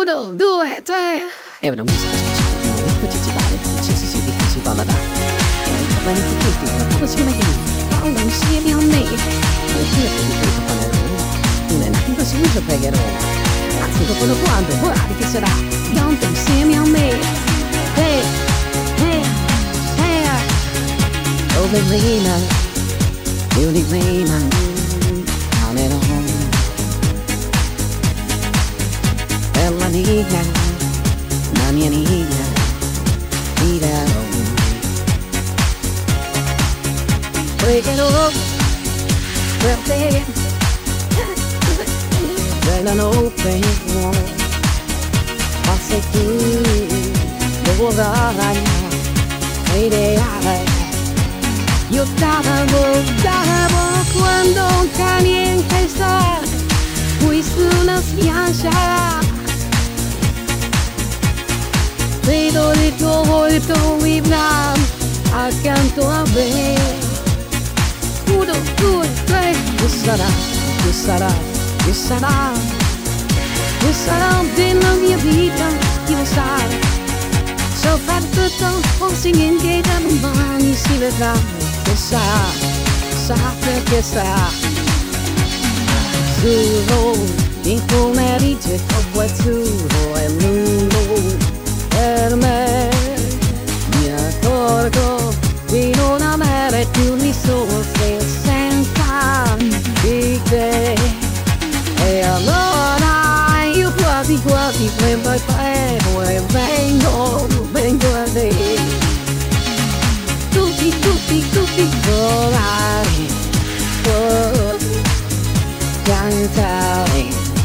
1, 2, 3. È una musica particolare, si difficile da dare. Ma non tutti, ma si chiama che parla insieme a me. Non è nato così, lo pregherò. Anzi, dopo lo quando, guarda che sarà. Canta insieme a me. Hey, hey, hey. Oh, Verena, beauty Verena. La niña, la mia niña, mira, pregherò per te, per la notte, ma sei tu, dovrai ideale. Io davo quando caliente sta, qui sulla spiaggia. Vedo il tuo volto vibra accanto a me. 1, 2, 3. Che sarà, che sarà, che sarà, che sarà della mia vita, chi lo sa. So far tutto, forse niente da domani si vedrà. Che sa che sarà. Azzurro, in pomeriggio troppo azzurro e lungo. Per me mi accorgo di non avere più risorse senza di te. E allora io quasi prendo il treno e vengo a te. Tutti volare, cantare,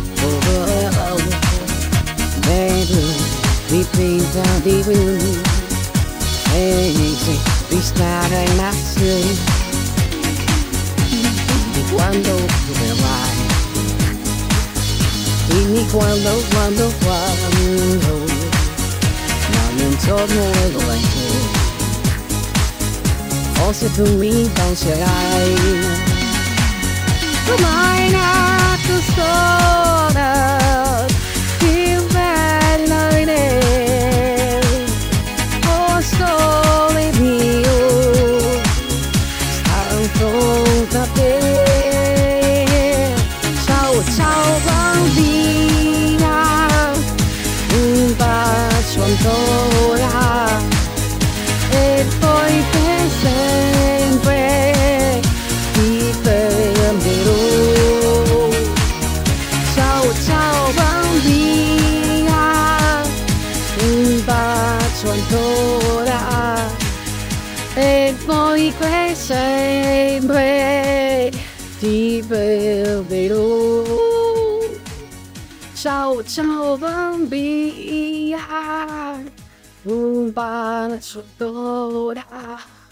baby. Mi pinta di blu e di stare in azione. Dimmi quando verrai, dimmi quando, ma non torno e lo lascio. Forse tu mi penserai, ormai nato storia, più bella di te. Ciao bambina, un bacio ancora e poi per sempre ti perderò. Ciao bambina, un bacio ancora e poi per sempre ti perderò. Ciao bambina, un bacio ancora.